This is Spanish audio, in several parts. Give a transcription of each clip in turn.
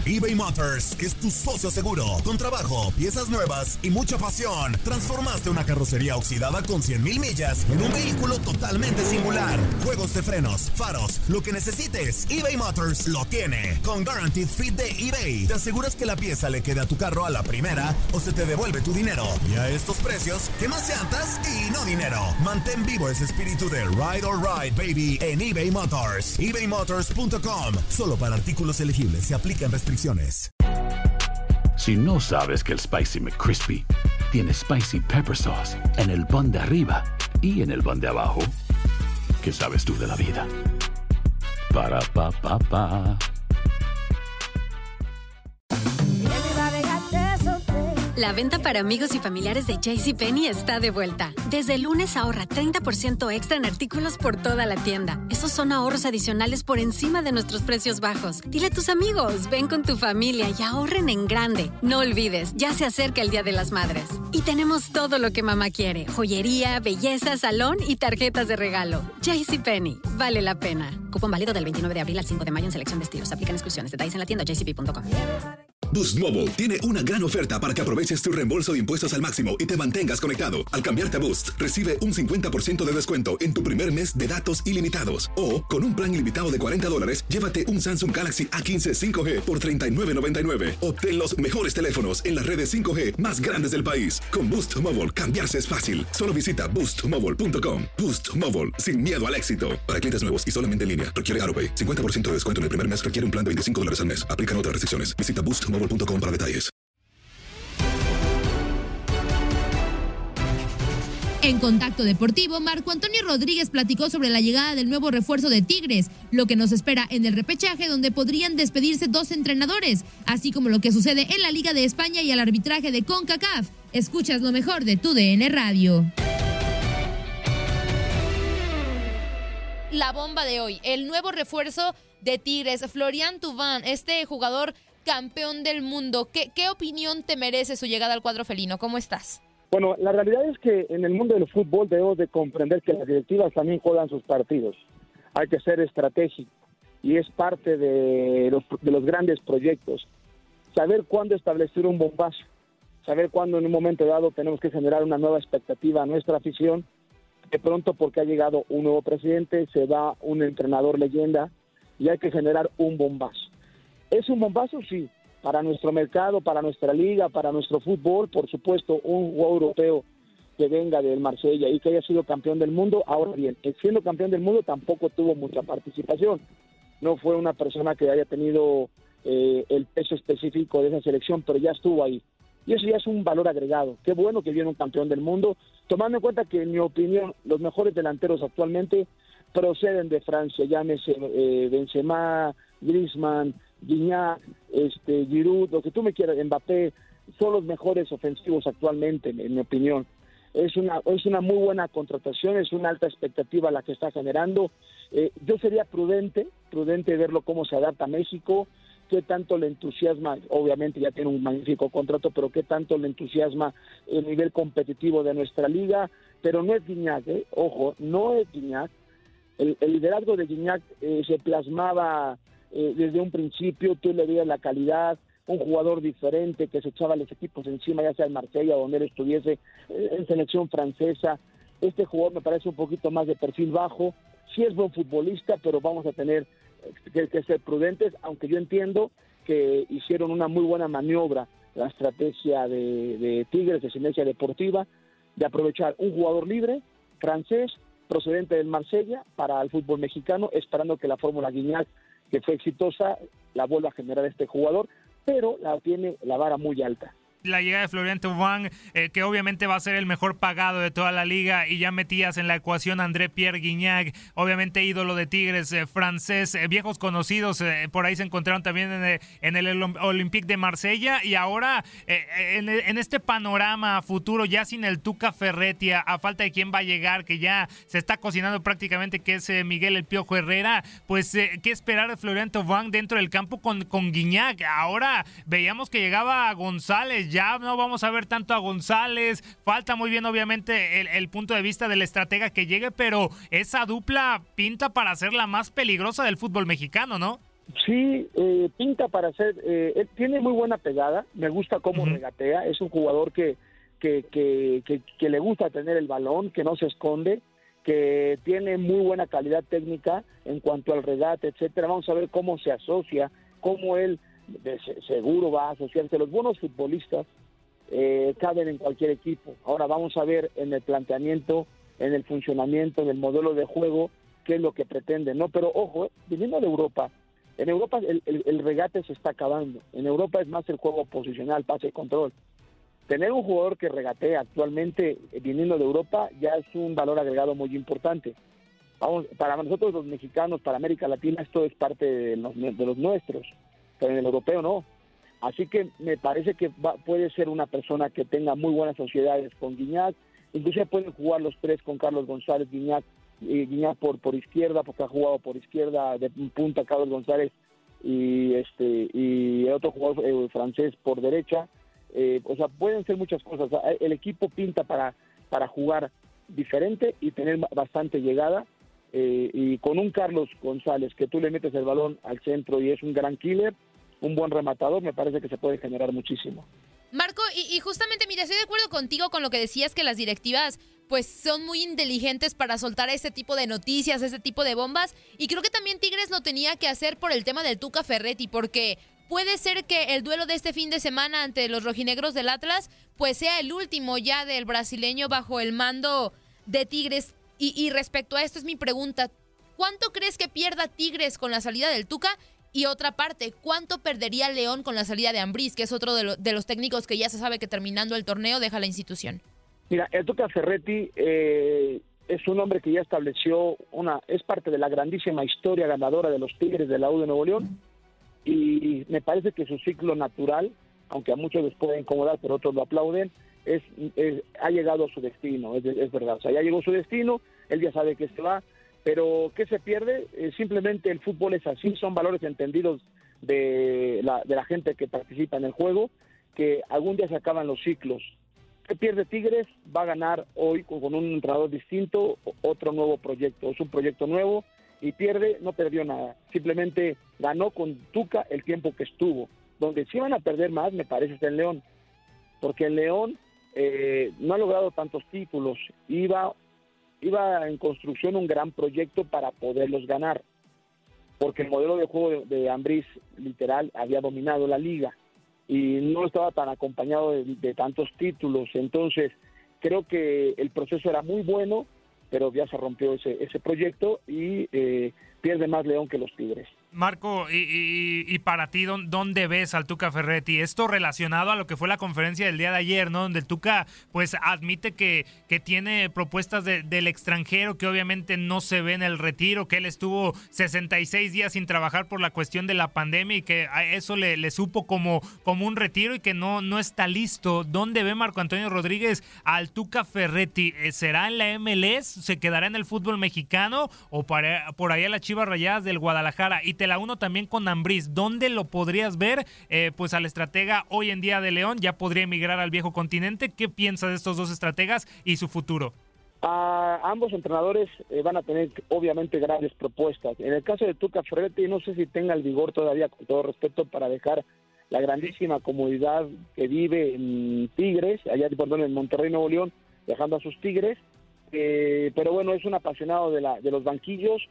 eBay Motors es tu socio seguro. Con trabajo, piezas nuevas y mucha pasión, transformaste una carrocería oxidada con 100,000 millas en un vehículo totalmente singular. Juegos de frenos, faros, lo que necesites, eBay Motors lo tiene. Con Guaranteed Fit de eBay, te aseguras que la pieza le quede a tu carro a la primera o se te devuelve tu dinero. Y a estos precios, ¿qué más llantas y no dinero? Mantén vivo ese espíritu de Ride or Ride, baby, en eBay Motors. ebaymotors.com. Solo para artículos elegibles se aplican restricciones. Si no sabes que el Spicy McCrispy tiene Spicy Pepper Sauce en el pan de arriba y en el pan de abajo, ¿qué sabes tú de la vida? Para, pa, pa, pa. La venta para amigos y familiares de JCPenney está de vuelta. Desde el lunes ahorra 30% extra en artículos por toda la tienda. Esos son ahorros adicionales por encima de nuestros precios bajos. Dile a tus amigos, ven con tu familia y ahorren en grande. No olvides, ya se acerca el Día de las Madres. Y tenemos todo lo que mamá quiere. Joyería, belleza, salón y tarjetas de regalo. JCPenney, vale la pena. Cupón válido del 29 de abril al 5 de mayo en selección de estilos. Aplican exclusiones. Detalles en la tienda jcp.com. Boost Mobile tiene una gran oferta para que aproveches tu reembolso de impuestos al máximo y te mantengas conectado. Al cambiarte a Boost, recibe un 50% de descuento en tu primer mes de datos ilimitados. O, con un plan ilimitado de $40, llévate un Samsung Galaxy A15 5G por $39.99. Obtén los mejores teléfonos en las redes 5G más grandes del país. Con Boost Mobile, cambiarse es fácil. Solo visita boostmobile.com. Boost Mobile, sin miedo al éxito. Para clientes nuevos y solamente en línea, requiere AutoPay. 50% de descuento en el primer mes requiere un plan de $25 al mes. Aplican otras restricciones. Visita boostmobile.com para detalles. En Contacto Deportivo, Marco Antonio Rodríguez platicó sobre la llegada del nuevo refuerzo de Tigres, lo que nos espera en el repechaje, donde podrían despedirse 2 entrenadores, así como lo que sucede en la Liga de España y el arbitraje de CONCACAF. Escuchas lo mejor de tu DN Radio. La bomba de hoy, el nuevo refuerzo de Tigres, Florian Thauvin, este jugador campeón del mundo. ¿Qué opinión te merece su llegada al cuadro felino? ¿Cómo estás? Bueno, la realidad es que en el mundo del fútbol debemos de comprender que las directivas también juegan sus partidos. Hay que ser estratégico y es parte de los grandes proyectos. Saber cuándo establecer un bombazo, saber cuándo en un momento dado tenemos que generar una nueva expectativa a nuestra afición. De pronto, porque ha llegado un nuevo presidente, se va un entrenador leyenda y hay que generar un bombazo. ¿Es un bombazo? Sí. Para nuestro mercado, para nuestra liga, para nuestro fútbol, por supuesto, un jugador europeo que venga del Marsella y que haya sido campeón del mundo. Ahora bien, siendo campeón del mundo tampoco tuvo mucha participación. No fue una persona que haya tenido el peso específico de esa selección, pero ya estuvo ahí. Y eso ya es un valor agregado. Qué bueno que viene un campeón del mundo, tomando en cuenta que, en mi opinión, los mejores delanteros actualmente proceden de Francia, llámese Benzema, Griezmann, Gignac, Giroud, lo que tú me quieras, Mbappé, son los mejores ofensivos actualmente, en mi opinión. Es una muy buena contratación, es una alta expectativa la que está generando. Yo sería prudente verlo cómo se adapta a México, qué tanto le entusiasma, obviamente ya tiene un magnífico contrato, pero qué tanto le entusiasma el nivel competitivo de nuestra liga, pero no es Gignac, ojo, no es Gignac. El liderazgo de Gignac se plasmaba desde un principio, tú le veías la calidad, un jugador diferente que se echaba a los equipos encima, ya sea en Marsella o donde él estuviese, en selección francesa. Este jugador me parece un poquito más de perfil bajo, sí es buen futbolista, pero vamos a tener que ser prudentes, aunque yo entiendo que hicieron una muy buena maniobra, la estrategia de Tigres, de Sinergia Deportiva, de aprovechar un jugador libre, francés, procedente del Marsella, para el fútbol mexicano, esperando que la fórmula Gignac, que fue exitosa, la vuelva a generar este jugador, pero tiene la vara muy alta. La llegada de Florian Thauvin, que obviamente va a ser el mejor pagado de toda la liga, y ya metías en la ecuación a André-Pierre Gignac, obviamente ídolo de Tigres, francés, viejos conocidos, por ahí se encontraron también en el Olympique de Marsella, y ahora en este panorama futuro, ya sin el Tuca Ferretti, a falta de quién va a llegar, que ya se está cocinando prácticamente, que es Miguel El Piojo Herrera, pues qué esperar de Florian Thauvin dentro del campo con Gignac. Ahora veíamos que llegaba a González, ya no vamos a ver tanto a González, falta muy bien obviamente el punto de vista del estratega que llegue, pero esa dupla pinta para ser la más peligrosa del fútbol mexicano, ¿no? Sí, pinta para ser, él tiene muy buena pegada, me gusta cómo regatea, es un jugador que le gusta tener el balón, que no se esconde, que tiene muy buena calidad técnica en cuanto al regate, etcétera. Vamos a ver cómo se asocia, cómo él seguro va a asociarse. Los buenos futbolistas caben en cualquier equipo. Ahora vamos a ver en el planteamiento, en el funcionamiento, en el modelo de juego, qué es lo que pretenden, ¿no? Pero ojo, viniendo de Europa, en Europa el regate se está acabando. En Europa es más el juego posicional, pase y control. Tener un jugador que regatea actualmente viniendo de Europa ya es un valor agregado muy importante. Vamos, para nosotros los mexicanos, para América Latina, esto es parte de los nuestros, pero en el europeo no. Así que me parece que puede ser una persona que tenga muy buenas sociedades con Guiñac, incluso pueden jugar los tres con Carlos González, Guiñac por izquierda, porque ha jugado por izquierda de punta Carlos González y otro jugador francés por derecha. O sea, pueden ser muchas cosas. El equipo pinta para jugar diferente y tener bastante llegada, y con un Carlos González que tú le metes el balón al centro y es un gran killer, un buen rematador, me parece que se puede generar muchísimo. Marco, y justamente, mira, estoy de acuerdo contigo con lo que decías, que las directivas pues son muy inteligentes para soltar este tipo de noticias, este tipo de bombas, y creo que también Tigres lo tenía que hacer por el tema del Tuca Ferretti, porque puede ser que el duelo de este fin de semana ante los rojinegros del Atlas pues sea el último ya del brasileño bajo el mando de Tigres. Y respecto a esto es mi pregunta, ¿cuánto crees que pierda Tigres con la salida del Tuca? Y otra parte, ¿cuánto perdería León con la salida de Ambriz, que es otro de los técnicos que ya se sabe que terminando el torneo deja la institución? Mira, el Tuca Ferretti es un hombre que ya estableció es parte de la grandísima historia ganadora de los Tigres de la U de Nuevo León, y me parece que su ciclo natural, aunque a muchos les puede incomodar, pero otros lo aplauden, ha llegado a su destino, es verdad. O sea, ya llegó a su destino, él ya sabe que se va, pero ¿qué se pierde? Simplemente el fútbol es así, son valores entendidos de la gente que participa en el juego, que algún día se acaban los ciclos. ¿Qué pierde Tigres? Va a ganar hoy con un entrenador distinto, otro nuevo proyecto, es un proyecto nuevo, y no perdió nada, simplemente ganó con Tuca el tiempo que estuvo. Donde sí van a perder más, me parece, es en León, porque el León no ha logrado tantos títulos, iba en construcción un gran proyecto para poderlos ganar, porque el modelo de juego de Ambriz literal había dominado la liga y no estaba tan acompañado de tantos títulos. Entonces creo que el proceso era muy bueno, pero ya se rompió ese proyecto y pierde más León que los Tigres. Marco, y para ti, ¿dónde ves al Tuca Ferretti? Esto relacionado a lo que fue la conferencia del día de ayer, ¿no? Donde el Tuca pues admite que tiene propuestas del extranjero, que obviamente no se ve en el retiro, que él estuvo 66 días sin trabajar por la cuestión de la pandemia y que a eso le supo como un retiro y que no está listo. ¿Dónde ve Marco Antonio Rodríguez al Tuca Ferretti? ¿Será en la MLS? ¿Se quedará en el fútbol mexicano? ¿O por ahí a las Chivas Rayadas del Guadalajara? Y te la uno también con Ambriz. ¿Dónde lo podrías ver? Pues al estratega hoy en día de León ya podría emigrar al viejo continente. ¿Qué piensas de estos dos estrategas y su futuro? Ambos entrenadores van a tener obviamente grandes propuestas. En el caso de Tuca Ferretti, no sé si tenga el vigor todavía, con todo respeto, para dejar la grandísima comodidad que vive en Tigres, en Monterrey, Nuevo León, dejando a sus Tigres. Pero bueno, es un apasionado de los banquillos.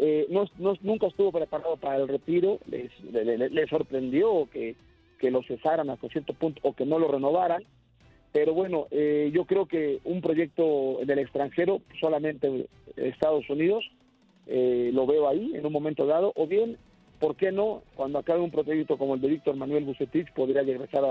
Nunca estuvo preparado para el retiro. Le sorprendió que lo cesaran hasta cierto punto o que no lo renovaran, pero bueno, yo creo que un proyecto del extranjero, solamente Estados Unidos, lo veo ahí en un momento dado, o bien, ¿por qué no? Cuando acabe un proyecto como el de Víctor Manuel Bucetich, podría regresar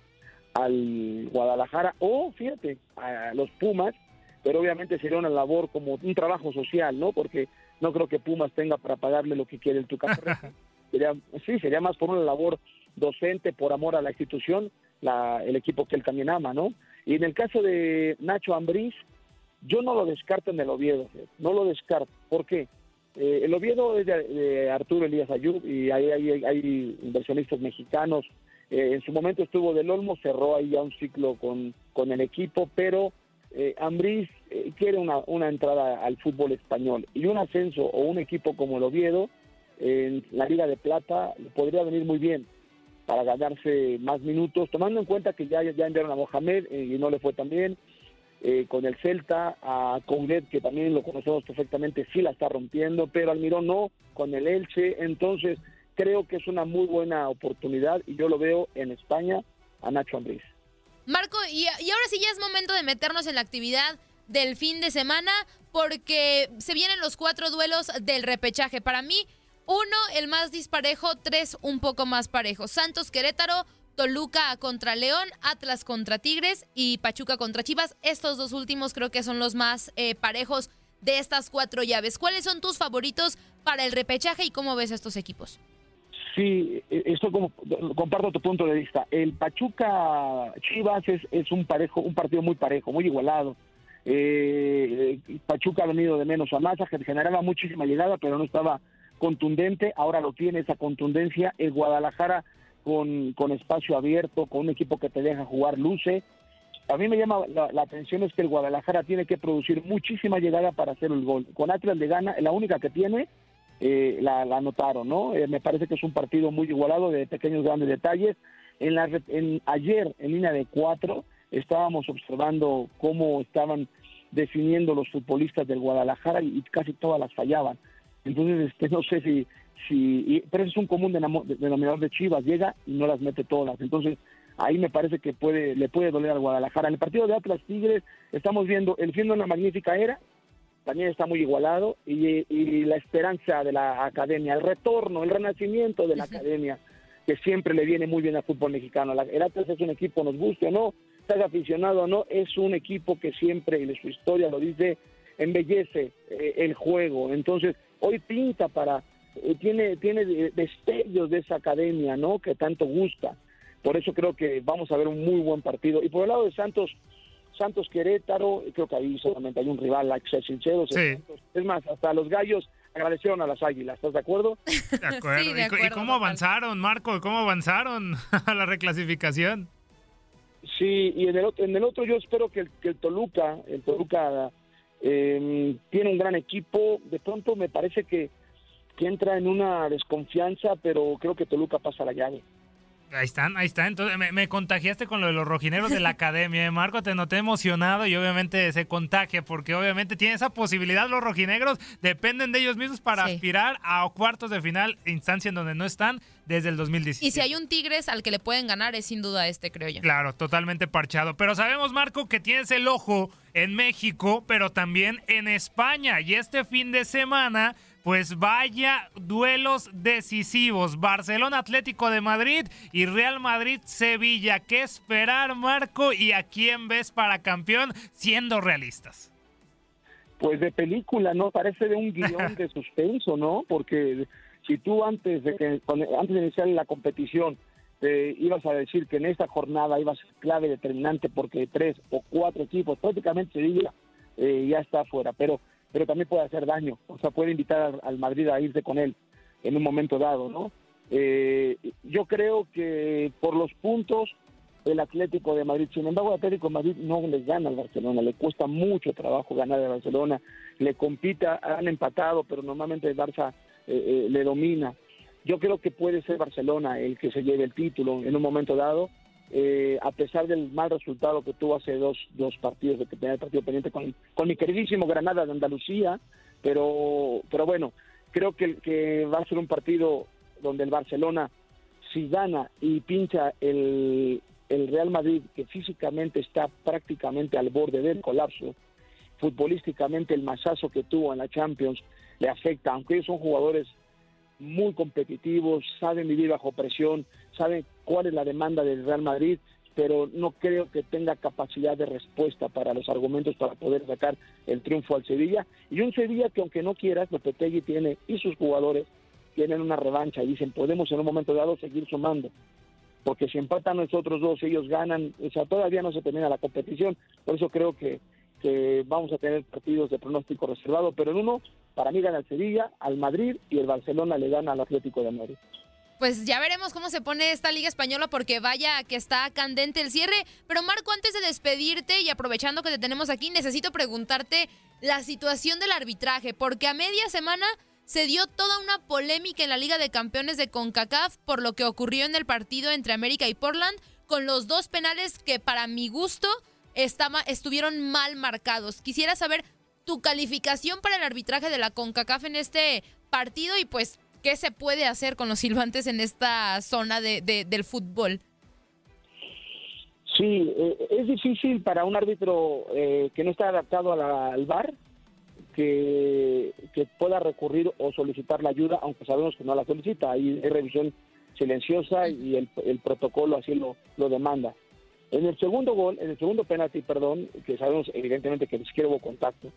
al Guadalajara, o fíjate, a los Pumas, pero obviamente sería una labor como un trabajo social, ¿no? Porque no creo que Pumas tenga para pagarle lo que quiere el Tuca Ferretti. Sería más por una labor docente, por amor a la institución, el equipo que él también ama, ¿no? Y en el caso de Nacho Ambriz, yo no lo descarto en el Oviedo, no lo descarto. ¿Por qué? El Oviedo es de Arturo Elías Ayub y hay inversionistas mexicanos. En su momento estuvo del Olmo, cerró ahí ya un ciclo con el equipo, pero Ambriz quiere una entrada al fútbol español, y un ascenso o un equipo como el Oviedo en la Liga de Plata le podría venir muy bien para ganarse más minutos, tomando en cuenta que ya enviaron a Mohamed y no le fue tan bien, con el Celta, a Coudet, que también lo conocemos perfectamente, sí la está rompiendo, pero Almirón no, con el Elche. Entonces creo que es una muy buena oportunidad y yo lo veo en España a Nacho Ambriz. Marco, y ahora sí ya es momento de meternos en la actividad del fin de semana, porque se vienen los 4 duelos del repechaje. Para mí, 1, el más disparejo, 3, un poco más parejo. Santos Querétaro, Toluca contra León, Atlas contra Tigres y Pachuca contra Chivas. Estos 2 últimos creo que son los más parejos de estas 4 llaves. ¿Cuáles son tus favoritos para el repechaje y cómo ves a estos equipos? Sí, esto comparto tu punto de vista. El Pachuca Chivas es un partido muy parejo, muy igualado. Pachuca ha venido de menos a más, generaba muchísima llegada, pero no estaba contundente. Ahora lo tiene esa contundencia. El Guadalajara con espacio abierto, con un equipo que te deja jugar, luce. A mí me llama la atención es que el Guadalajara tiene que producir muchísima llegada para hacer el gol. Con Atlas le gana, la única que tiene, la anotaron, ¿no? Me parece que es un partido muy igualado, de pequeños grandes detalles. Ayer, en línea de 4, estábamos observando cómo estaban definiendo los futbolistas del Guadalajara y casi todas las fallaban. Entonces, no sé si pero es un común denominador de Chivas, llega y no las mete todas. Entonces, ahí me parece que le puede doler al Guadalajara. En el partido de Atlas Tigres estamos viendo el fin de una magnífica era, también está muy igualado, y la esperanza de la academia, el retorno, el renacimiento de la academia, que siempre le viene muy bien al fútbol mexicano. El Atlas es un equipo, nos guste o no, seas aficionado o no, es un equipo que siempre, y su historia lo dice, embellece el juego. Entonces, hoy pinta tiene destellos de esa academia, ¿no?, que tanto gusta. Por eso creo que vamos a ver un muy buen partido. Y por el lado de Santos Querétaro, creo que ahí solamente hay un rival, hay que ser sinceros. Sí. Es más, hasta los gallos agradecieron a las Águilas, ¿estás de acuerdo? De acuerdo. Sí, de acuerdo. ¿Y cómo avanzaron, Marco? ¿Cómo avanzaron a la reclasificación? Sí, y en el otro yo espero que el Toluca tiene un gran equipo. De pronto me parece que entra en una desconfianza, pero creo que Toluca pasa la llave. Ahí están. Entonces, me contagiaste con lo de los rojineros de la academia, Marco. Te noté emocionado y obviamente se contagia, porque obviamente tiene esa posibilidad. Los rojinegros dependen de ellos mismos para aspirar a cuartos de final, instancia en donde no están desde el 2017. Y si hay un Tigres al que le pueden ganar, es sin duda creo yo. Claro, totalmente parchado. Pero sabemos, Marco, que tienes el ojo en México, pero también en España. Y este fin de semana, pues vaya duelos decisivos. Barcelona Atlético de Madrid y Real Madrid Sevilla. ¿Qué esperar, Marco? ¿Y a quién ves para campeón, siendo realistas? Pues de película, ¿no? Parece de un guión de suspenso, ¿no? Porque si tú antes de iniciar la competición ibas a decir que en esta jornada iba a ser clave determinante porque 3 o 4 equipos, prácticamente Sevilla ya está afuera, pero también puede hacer daño, o sea, puede invitar al Madrid a irse con él en un momento dado, ¿no? Yo creo que por los puntos el Atlético de Madrid, sin embargo el Atlético de Madrid no les gana al Barcelona, le cuesta mucho trabajo ganar al Barcelona, le compita, han empatado, pero normalmente el Barça le domina. Yo creo que puede ser Barcelona el que se lleve el título en un momento dado, a pesar del mal resultado que tuvo hace dos partidos, de que tenía el partido pendiente con mi queridísimo Granada de Andalucía, pero bueno, creo que va a ser un partido donde el Barcelona, si gana y pincha el Real Madrid, que físicamente está prácticamente al borde del colapso, futbolísticamente el masazo que tuvo en la Champions le afecta, aunque ellos son jugadores muy competitivos, saben vivir bajo presión, saben cuál es la demanda del Real Madrid, pero no creo que tenga capacidad de respuesta para los argumentos para poder sacar el triunfo al Sevilla. Y un Sevilla que, aunque no quieras, Lopetegui tiene y sus jugadores tienen una revancha y dicen, podemos en un momento dado seguir sumando, porque si empatan nosotros dos, ellos ganan, o sea, todavía no se termina la competición. Por eso creo que vamos a tener partidos de pronóstico reservado, pero en uno, para mí gana el Sevilla, al Madrid, y el Barcelona le gana al Atlético de Madrid. Pues ya veremos cómo se pone esta Liga Española, porque vaya que está candente el cierre. Pero Marco, antes de despedirte y aprovechando que te tenemos aquí, necesito preguntarte la situación del arbitraje, porque a media semana se dio toda una polémica en la Liga de Campeones de CONCACAF por lo que ocurrió en el partido entre América y Portland, con los 2 penales que para mi gusto estuvieron mal marcados. Quisiera saber tu calificación para el arbitraje de la CONCACAF en este partido y pues qué se puede hacer con los silbantes en esta zona del fútbol. Sí, es difícil para un árbitro que no está adaptado al VAR que pueda recurrir o solicitar la ayuda, aunque sabemos que no la solicita. Hay revisión silenciosa y el protocolo así lo demanda. En el segundo penalti, que sabemos evidentemente que ni siquiera hubo contacto,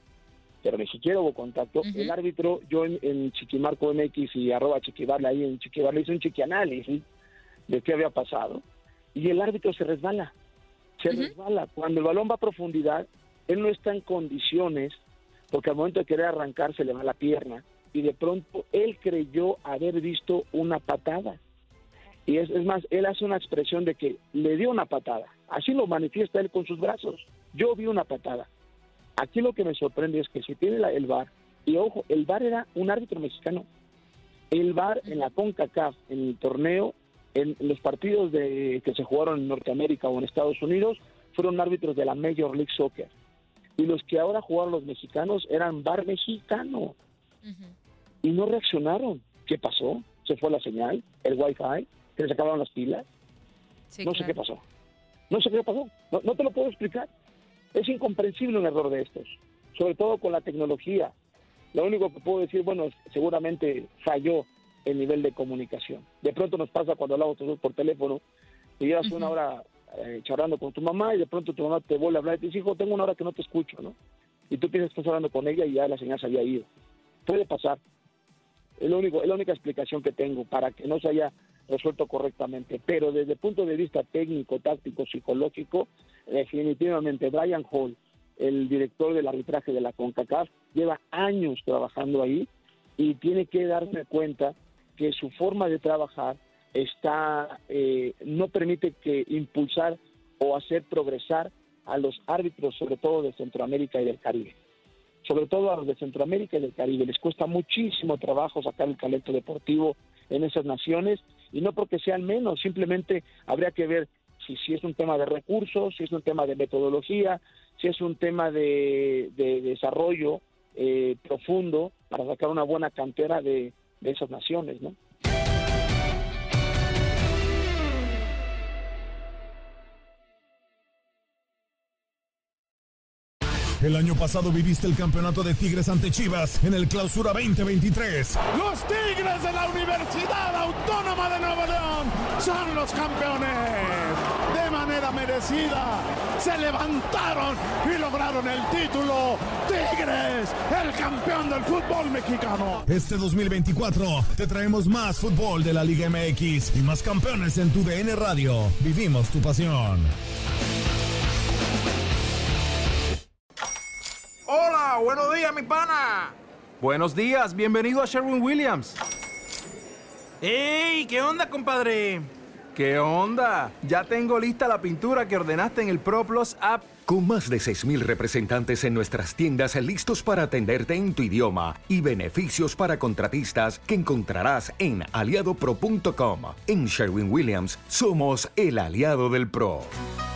el árbitro, yo en Chiquimarco MX y @Chiquibarle, ahí en Chiquibarle hice un chiquianálisis de qué había pasado, y el árbitro se resbala. Cuando el balón va a profundidad, él no está en condiciones, porque al momento de querer arrancar se le va la pierna, y de pronto él creyó haber visto una patada. Y es más, él hace una expresión de que le dio una patada. Así lo manifiesta él con sus brazos. Yo vi una patada. Aquí lo que me sorprende es que si tiene el VAR, y ojo, el VAR era un árbitro mexicano. El VAR en la CONCACAF, en el torneo, en los partidos que se jugaron en Norteamérica o en Estados Unidos, fueron árbitros de la Major League Soccer. Y los que ahora jugaron los mexicanos eran VAR mexicano. Y no reaccionaron. ¿Qué pasó? ¿Se fue la señal? ¿El Wi-Fi? ¿Que les acabaron las pilas? Sí, no sé qué pasó. No te lo puedo explicar. Es incomprensible un error de estos, sobre todo con la tecnología. Lo único que puedo decir, bueno, seguramente falló el nivel de comunicación. De pronto nos pasa cuando hablamos todos por teléfono, y llevas una hora charlando con tu mamá y de pronto tu mamá te vuelve a hablar y te dice, hijo, tengo una hora que no te escucho, ¿no? Y tú piensas que estás hablando con ella y ya la señal se había ido. Puede pasar. Es la única explicación que tengo para que no se haya resuelto correctamente. Pero desde el punto de vista técnico, táctico, psicológico, definitivamente Brian Hall, el director del arbitraje de la CONCACAF, lleva años trabajando ahí y tiene que darse cuenta que su forma de trabajar no permite que impulsar o hacer progresar a los árbitros, sobre todo de Centroamérica y del Caribe. Sobre todo a los de Centroamérica y del Caribe. Les cuesta muchísimo trabajo sacar el talento deportivo en esas naciones, y no porque sean menos, simplemente habría que ver si es un tema de recursos, si es un tema de metodología, si es un tema de desarrollo profundo para sacar una buena cantera de esas naciones, ¿no? El año pasado viviste el campeonato de Tigres ante Chivas en el Clausura 2023. Los Tigres de la Universidad Autónoma de Nuevo León son los campeones. De manera merecida, se levantaron y lograron el título. Tigres, el campeón del fútbol mexicano. Este 2024 te traemos más fútbol de la Liga MX y más campeones en tu DN Radio. Vivimos tu pasión. Hola, buenos días, mi pana. Buenos días, bienvenido a Sherwin-Williams. ¡Ey! ¿Qué onda, compadre? ¿Qué onda? Ya tengo lista la pintura que ordenaste en el ProPlus app. Con más de 6,000 representantes en nuestras tiendas listos para atenderte en tu idioma y beneficios para contratistas que encontrarás en aliadopro.com. En Sherwin-Williams somos el aliado del pro.